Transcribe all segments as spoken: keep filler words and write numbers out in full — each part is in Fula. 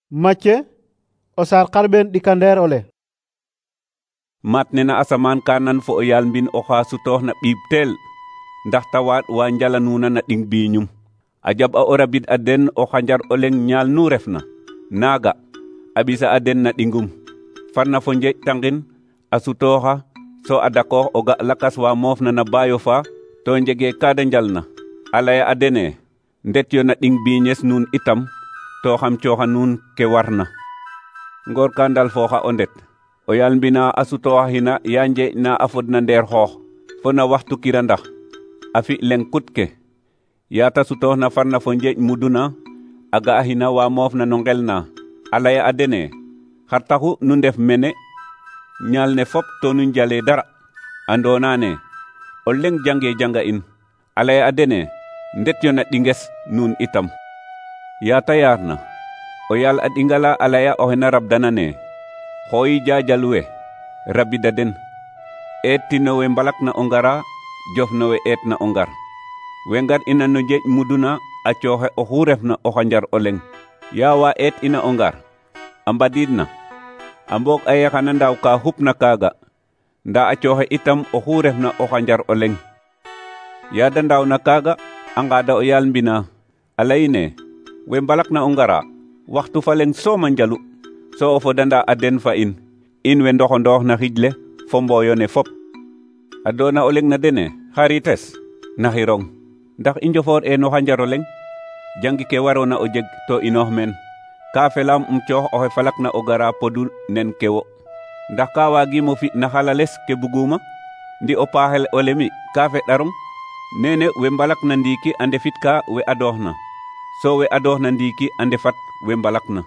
Macce o sar karben dikander ole. mat nena asaman kanan fo o yal mbin o xa sutoox na ɓiib teel ndax tawaat wa njalanuna na ɗing biiñum a jaɓ a o rabid a den o xanjar o leng ñaal nu refna naaga a ɓisa a den na ɗingum farna fo njeeƴ tangin a sutooxa so a dakoox o ga lakas wa moofna na baayo fa to njege kaada njalna a laya a dene ndet yo na ɗing biiñes nuun itam to xam cooxa nuun ke warna ngoor ka ndal fooxa o ndet o yal mbina a sutooxa hina ya njeeƴ na a fodna ndeer xoox fo na waxtu kira ndax a fi leng kut ke yaata sutoox na farna fo njeeƴ muduna a ga a hina wa moofna no ngel na a laya a dene xar taxu nu ndef mene ñaal ne fop to nu njale dara andona ne o leng jange janga in a laya a dene ndet yo na ɗinges nuun itam yaata yaarna o yal a ɗingala a laya oxe na rabdana ne xooyi jaajal we rabida den eet tino we mbalak na o ngara jof no we eet na o ngar we ngar ina no njeeƴ muduna a cooxe oxu refna o xanjar o leng ya wa eet ina o ngar a mbadiid na a mboog a yaxana ndaaw ka xupna kaaga nda a cooxe itam oxu refna o xanjar o leng yaada ndaaw na kaaga a ngaada o yal mbina a layine we mbalak na o ngara waxtu fa leng sooma njalu so o fodanda a den fa in in we ndoxondoox na xijle fo mbooyo ne fop a doona o leng na dene xarites naxirong ndax i njofoor e no xanjaro leng jangi ke waroona o jeg to inoox meen ka felaam um coox oxe falak na o gara podu nen kewo ndax ka waagimo fi na xalales ke buguma ndi o paaxel o lemi ka feɗarong nene we mbalak na ndiiki a ndefit ka we adoox na so we adoox na ndiiki a ndefat we mbalak na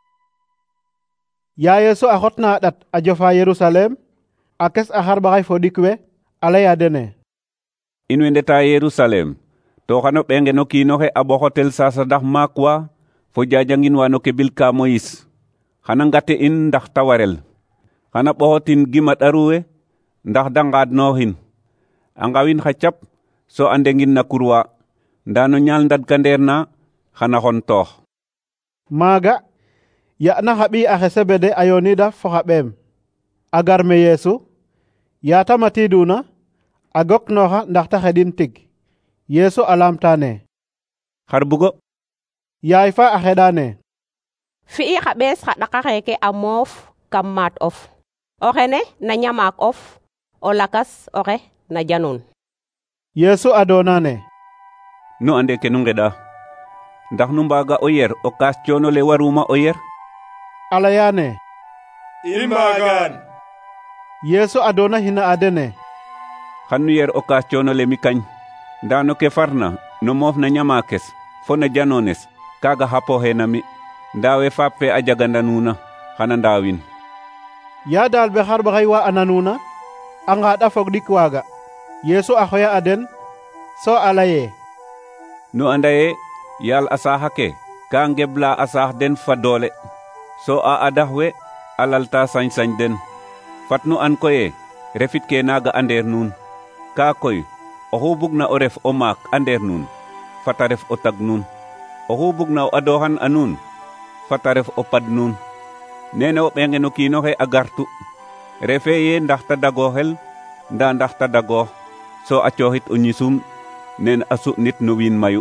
Ya Yesu a xotna a ɗat a jofa Yerusalem a kes a xarɓaxay fo ɗik we a laya dene in we ndeta Yerusalem to xano ɓenge no kiinoxe a ɓoxotel sasadax maak wa fo jajangin wa no ke bil ka Moyis xana ngate in ndax ta warel xana ɓoxotin gima ɗaru we ndax da ngaadnooxin a ngawin xa cap so a ndengin na kurwa nda no ñaal ndadkandeer na xana xon toox maaga ya na xa ɓi axe Sebede a yoonida fo xa ɓeem a gar me Yeesu yaata matiduna a goknooxa ndax ta xeɗin tig Yeesu a laamta ne xar bugo yaay fa a xeɗa ne fi'i xa ɓees xa ɗaka xeeke a moof kam maat of o xene na ñamaak of o lakas oxe na janun Yeesu a doona ne nu ande ke nu ngeɗa ndax nu mbaaga o yer o kaas coono le waruma o yer a laya ne i mbaagaan Yeesu a doona hina a dene xan nu yer o kaas coono le mi kañ nda no ke farna no moof na ñamaakes fo na janoones kaaga xapooxeena mi nda we faap fe a jaganda nuuna xana ndaawin ya daal be xarɓaxay wa a nanuuna a ngaaɗa fog ɗik waaga Yeesu a xoya a den so a laye nu anda ye yaal a saaxa ke ka ngebla a saax den fa doole so a adax we a lalta sañ-sañ den fat nu an koye refit ke naaga a ndeer nuun kaa koy oxu bugna o ref o maak a ndeer nuun fata ref o tag nuun oxu bugna o adooxan a nuun fata ref o pad nuun nene o ɓenge no kiinoxe a gartu refe ye ndax ta dagooxel nda ndax ta dagoox so a cooxit o ñisum nen a su'nit no wiin mayu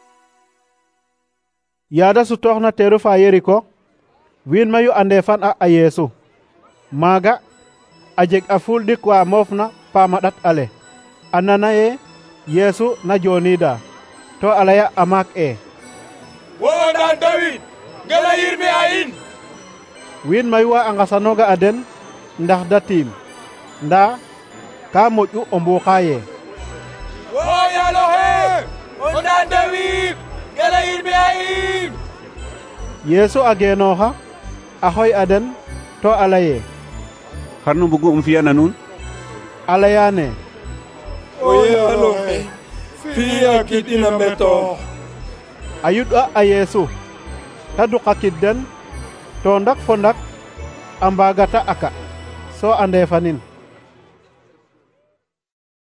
yaada sutooxna teeru fa Yeriko wiin mayu a ndeefan a a Yeesu maaga a jeg a fuul ɗik wa moofna paama ɗat ale a nana ye Yeesu na jooniida to a laya a maak e wo o ndaan Dawid ngela yirme a in wiin mayu wa a ngasanooga a den ndax da tiim nda ka moƴ'u o mbuuxa ye wo yaaloxe o ndaan Dawid ngela yirme a in Yeesu a geenooxa a xoy a den to a laye xar nu mbugu um fiyana nuun a laya ne o yaaloxe fi'a kid ina mbetoox a yuɗ'a a Yeesu ta duqa kid den to ndak fo ndak a mbaagata aka so a ndeefanin